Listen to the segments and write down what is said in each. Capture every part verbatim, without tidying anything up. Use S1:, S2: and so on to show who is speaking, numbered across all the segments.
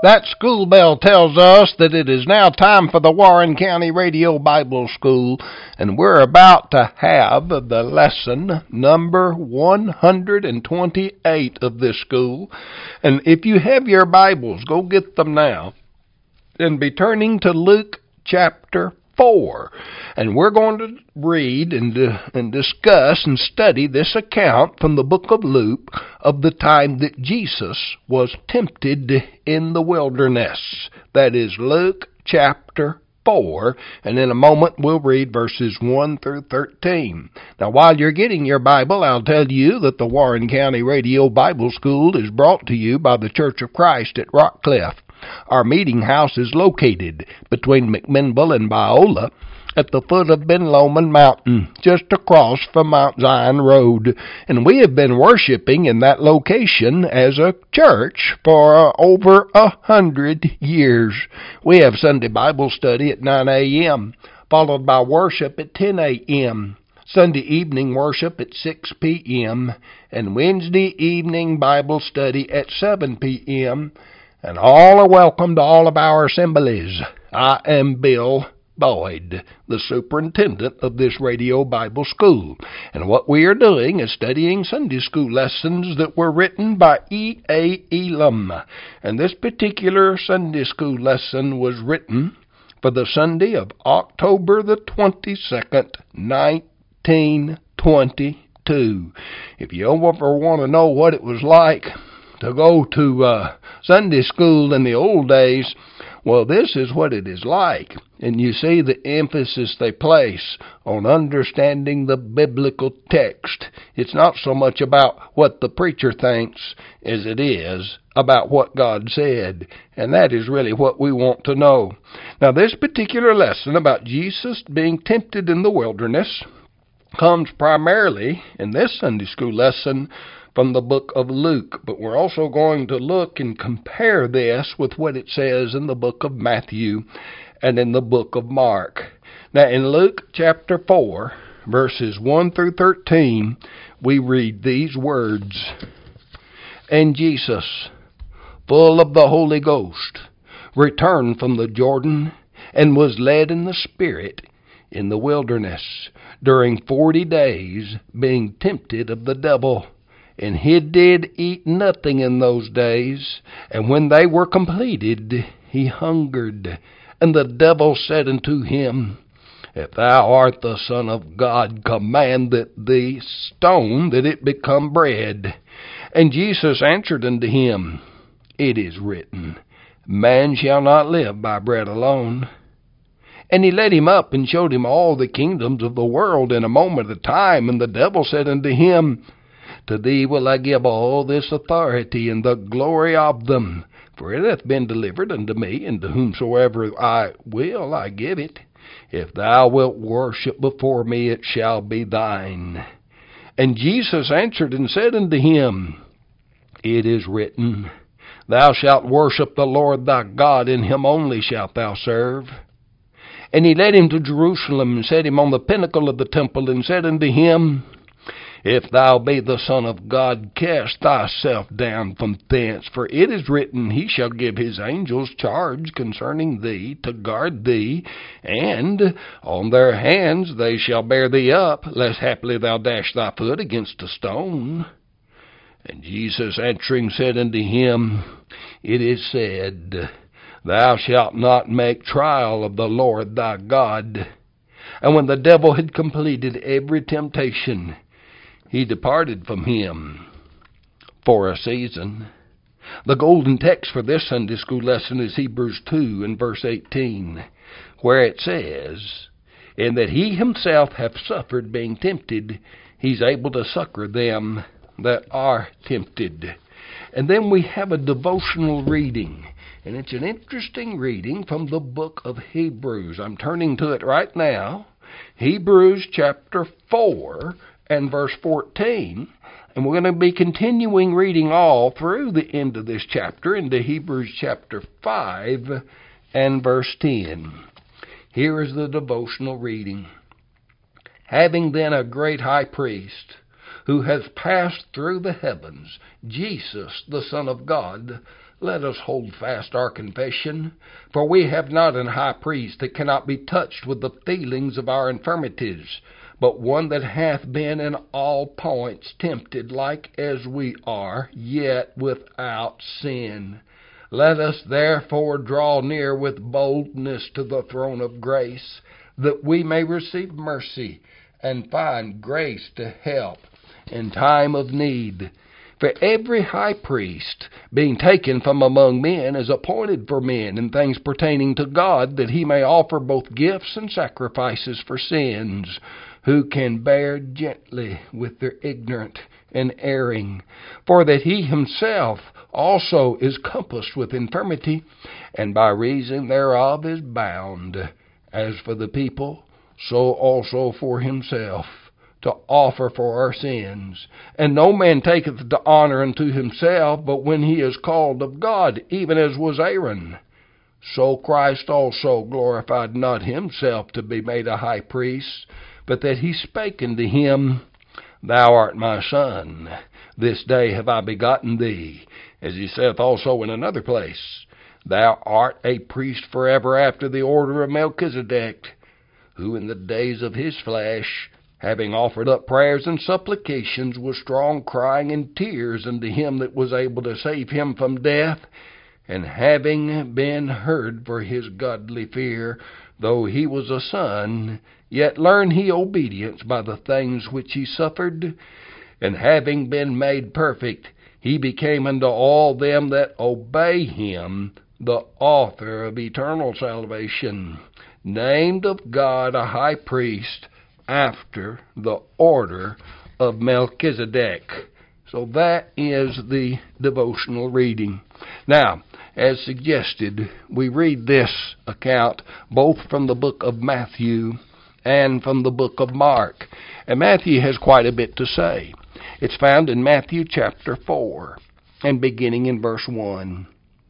S1: That school bell tells us that it is now time for the Warren County Radio Bible School, and we're about to have the lesson number one hundred twenty-eight of this school. And if you have your Bibles, go get them now and be turning to Luke chapter four. And we're going to read and, uh, and discuss and study this account from the book of Luke of the time that Jesus was tempted in the wilderness. That is Luke chapter four, and in a moment we'll read verses one through thirteen. Now, while you're getting your Bible, I'll tell you that the Warren County Radio Bible School is brought to you by the Church of Christ at Rockcliff. Our meeting house is located between McMinnville and Biola at the foot of Ben Lomond Mountain, just across from Mount Zion Road. And we have been worshiping in that location as a church for uh, over a hundred years. We have Sunday Bible study at nine a.m., followed by worship at ten a.m., Sunday evening worship at six p.m., and Wednesday evening Bible study at seven p.m., and all are welcome to all of our assemblies. I am Bill Boyd, the superintendent of this radio Bible school. And what we are doing is studying Sunday school lessons that were written by E A. Elam. And this particular Sunday school lesson was written for the Sunday of October the twenty-second, nineteen twenty-two. If you ever want to know what it was like to go to uh, Sunday school in the old days, well, this is what it is like. And you see the emphasis they place on understanding the biblical text. It's not so much about what the preacher thinks as it is about what God said. And that is really what we want to know. Now, this particular lesson about Jesus being tempted in the wilderness comes primarily in this Sunday school lesson from the book of Luke, but we're also going to look and compare this with what it says in the book of Matthew and in the book of Mark. Now, in Luke chapter four, verses one through thirteen, we read these words: And Jesus, full of the Holy Ghost, returned from the Jordan and was led in the Spirit in the wilderness during forty days, being tempted of the devil. And he did eat nothing in those days, and when they were completed, he hungered. And the devil said unto him, If thou art the Son of God, command that the stone that it become bread. And Jesus answered unto him, It is written, Man shall not live by bread alone. And he led him up and showed him all the kingdoms of the world in a moment of time. And the devil said unto him, To thee will I give all this authority and the glory of them, for it hath been delivered unto me, and to whomsoever I will I give it. If thou wilt worship before me, it shall be thine. And Jesus answered and said unto him, It is written, Thou shalt worship the Lord thy God, and him only shalt thou serve. And he led him to Jerusalem, and set him on the pinnacle of the temple, and said unto him, If thou be the Son of God, cast thyself down from thence, for it is written, He shall give his angels charge concerning thee, to guard thee, and on their hands they shall bear thee up, lest haply thou dash thy foot against a stone. And Jesus answering said unto him, It is said, Thou shalt not make trial of the Lord thy God. And when the devil had completed every temptation, he departed from him for a season. The golden text for this Sunday school lesson is Hebrews two and verse eighteen, where it says, In that he himself hath suffered being tempted, he's able to succor them that are tempted. And then we have a devotional reading, and it's an interesting reading from the book of Hebrews. I'm turning to it right now. Hebrews chapter four and verse fourteen. And we're going to be continuing reading all through the end of this chapter into Hebrews chapter five and verse ten. Here is the devotional reading. Having then a great high priest, who has passed through the heavens, Jesus, the Son of God, let us hold fast our confession. For we have not an high priest that cannot be touched with the feelings of our infirmities, but one that hath been in all points tempted like as we are, yet without sin. Let us therefore draw near with boldness to the throne of grace, that we may receive mercy and find grace to help in time of need. For every high priest, being taken from among men, is appointed for men in things pertaining to God, that he may offer both gifts and sacrifices for sins, who can bear gently with their ignorant and erring. For that he himself also is compassed with infirmity, and by reason thereof is bound, as for the people, so also for himself, to offer for our sins. And no man taketh the honor unto himself, but when he is called of God, even as was Aaron. So Christ also glorified not himself to be made a high priest, but that he spake unto him, Thou art my Son, this day have I begotten thee. As he saith also in another place, Thou art a priest forever after the order of Melchizedek, who in the days of his flesh, having offered up prayers and supplications with strong crying and tears unto him that was able to save him from death, and having been heard for his godly fear, though he was a son, yet learned he obedience by the things which he suffered, and having been made perfect, he became unto all them that obey him the author of eternal salvation, named of God a high priest after the order of Melchizedek. So that is the devotional reading. Now, as suggested, we read this account both from the book of Matthew and from the book of Mark. And Matthew has quite a bit to say. It's found in Matthew chapter four, and beginning in verse one.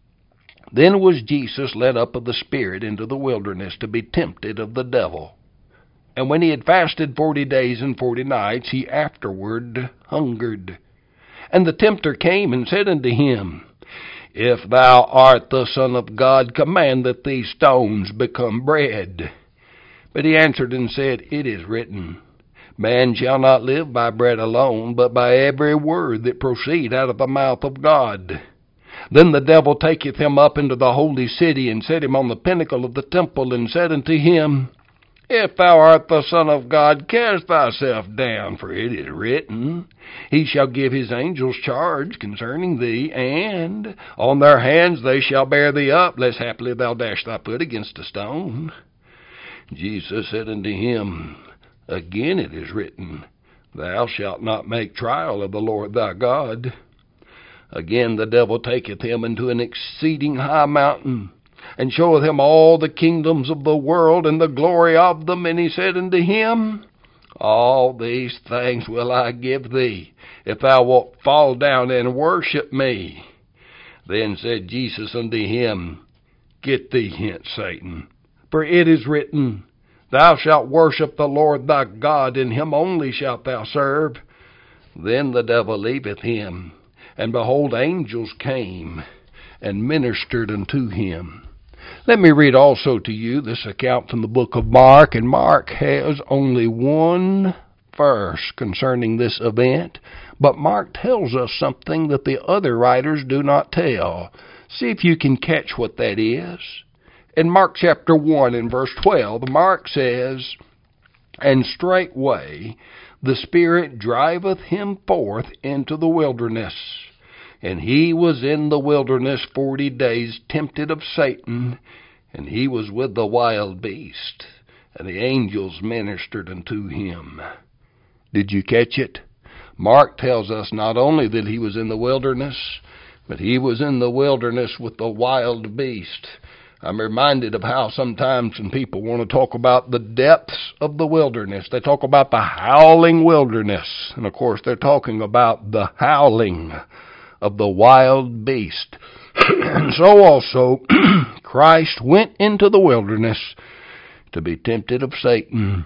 S1: Then was Jesus led up of the Spirit into the wilderness to be tempted of the devil. And when he had fasted forty days and forty nights, he afterward hungered. And the tempter came and said unto him, If thou art the Son of God, command that these stones become bread. But he answered and said, It is written, Man shall not live by bread alone, but by every word that proceed out of the mouth of God. Then the devil taketh him up into the holy city, and set him on the pinnacle of the temple, and said unto him, If thou art the Son of God, cast thyself down, for it is written, He shall give his angels charge concerning thee, and on their hands they shall bear thee up, lest haply thou dash thy foot against a stone. Jesus said unto him, Again it is written, Thou shalt not make trial of the Lord thy God. Again the devil taketh him into an exceeding high mountain, and showeth him all the kingdoms of the world and the glory of them. And he said unto him, All these things will I give thee, if thou wilt fall down and worship me. Then said Jesus unto him, Get thee hence, Satan, for it is written, Thou shalt worship the Lord thy God, and him only shalt thou serve. Then the devil leaveth him, and behold, angels came and ministered unto him. Let me read also to you this account from the book of Mark, and Mark has only one verse concerning this event, but Mark tells us something that the other writers do not tell. See if you can catch what that is. In Mark chapter one and verse twelve, Mark says, And straightway the Spirit driveth him forth into the wilderness. And he was in the wilderness forty days, tempted of Satan, and he was with the wild beast, and the angels ministered unto him. Did you catch it? Mark tells us not only that he was in the wilderness, but he was in the wilderness with the wild beast. I'm reminded of how sometimes when people want to talk about the depths of the wilderness, they talk about the howling wilderness. And of course they're talking about the howling of the wild beast. And so also Christ went into the wilderness to be tempted of Satan.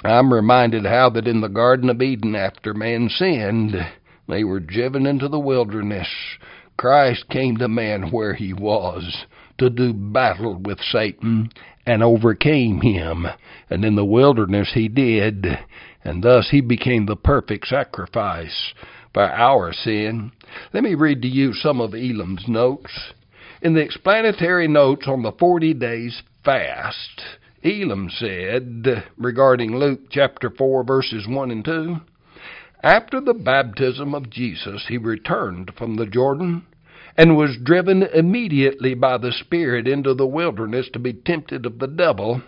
S1: I'm reminded how that in the Garden of Eden, after man sinned, they were driven into the wilderness. Christ came to man where he was to do battle with Satan and overcame him. And in the wilderness he did, and thus he became the perfect sacrifice for our sin. Let me read to you some of Elam's notes. In the explanatory notes on the forty days fast, Elam said regarding Luke chapter four verses one and two, after the baptism of Jesus, he returned from the Jordan and was driven immediately by the Spirit into the wilderness to be tempted of the devil,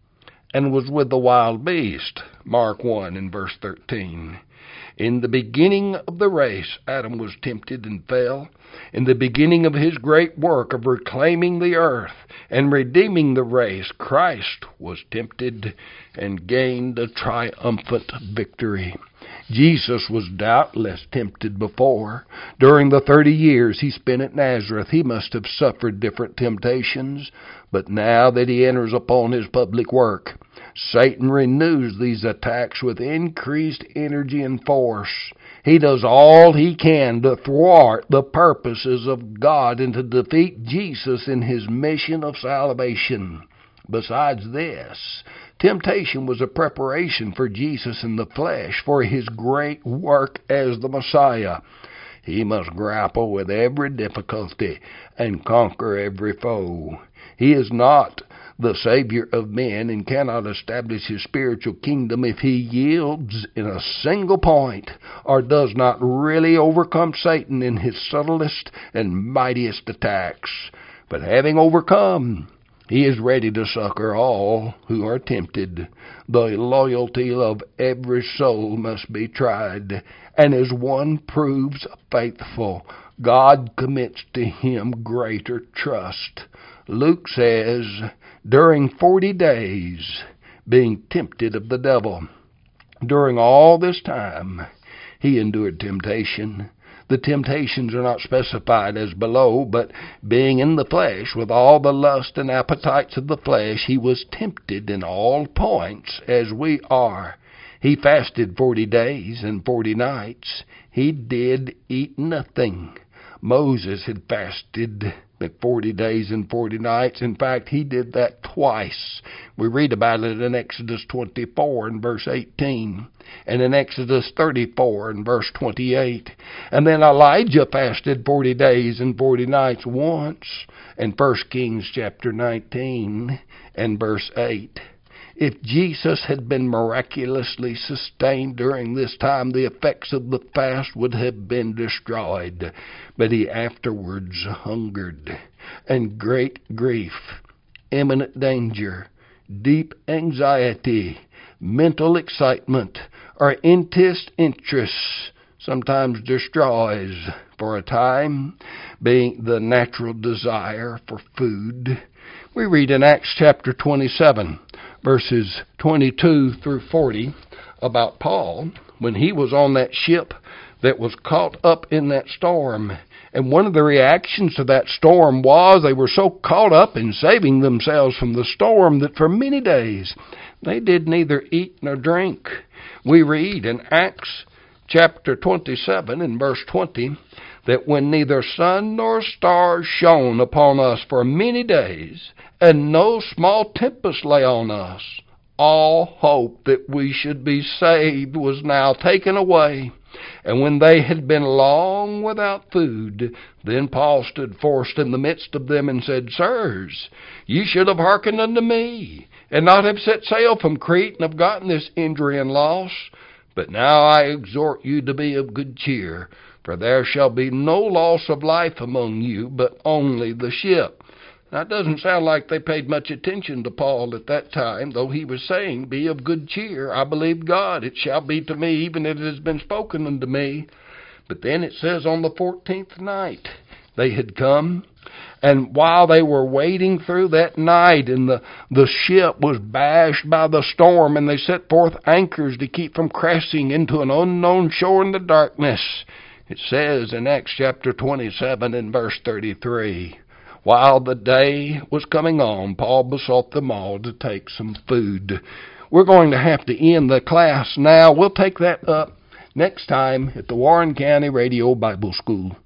S1: and was with the wild beast. Mark one and verse thirteen. In the beginning of the race, Adam was tempted and fell. In the beginning of his great work of reclaiming the earth and redeeming the race, Christ was tempted and gained a triumphant victory. Jesus was doubtless tempted before. During the thirty years he spent at Nazareth, he must have suffered different temptations. But now that he enters upon his public work, Satan renews these attacks with increased energy and force. He does all he can to thwart the purposes of God and to defeat Jesus in his mission of salvation. Besides this, temptation was a preparation for Jesus in the flesh for his great work as the Messiah. He must grapple with every difficulty and conquer every foe. He is not the Savior of men and cannot establish his spiritual kingdom if he yields in a single point or does not really overcome Satan in his subtlest and mightiest attacks. But having overcome, he is ready to succor all who are tempted. The loyalty of every soul must be tried, and as one proves faithful, God commits to him greater trust. Luke says, during forty days, being tempted of the devil. During all this time, he endured temptation. The temptations are not specified as below, but being in the flesh with all the lust and appetites of the flesh, he was tempted in all points as we are. He fasted forty days and forty nights. He did eat nothing. Moses had fasted forty days and forty nights. In fact, he did that twice. We read about it in Exodus twenty-four and verse eighteen, and in Exodus thirty-four and verse twenty-eight. And then Elijah fasted forty days and forty nights once, in First Kings chapter nineteen and verse eight. If Jesus had been miraculously sustained during this time, the effects of the fast would have been destroyed. But he afterwards hungered, and great grief, imminent danger, deep anxiety, mental excitement, or intense interest sometimes destroys for a time, being the natural desire for food. We read in Acts chapter twenty-seven, verses twenty-two through forty, about Paul when he was on that ship that was caught up in that storm. And one of the reactions to that storm was they were so caught up in saving themselves from the storm that for many days they did neither eat nor drink. We read in Acts chapter twenty-seven and verse twenty, that when neither sun nor stars shone upon us for many days, and no small tempest lay on us, all hope that we should be saved was now taken away. And when they had been long without food, then Paul stood forth in the midst of them and said, Sirs, ye should have hearkened unto me, and not have set sail from Crete, and have gotten this injury and loss. But now I exhort you to be of good cheer, for there shall be no loss of life among you, but only the ship. Now, it doesn't sound like they paid much attention to Paul at that time, though he was saying, Be of good cheer, I believe God, it shall be to me, even as it has been spoken unto me. But then it says on the fourteenth night they had come, and while they were wading through that night, and the, the ship was bashed by the storm, and they set forth anchors to keep from crashing into an unknown shore in the darkness, it says in Acts chapter twenty-seven and verse thirty-three, while the day was coming on, Paul besought them all to take some food. we're going to have to end the class now. We'll take that up next time at the Warren County Radio Bible School.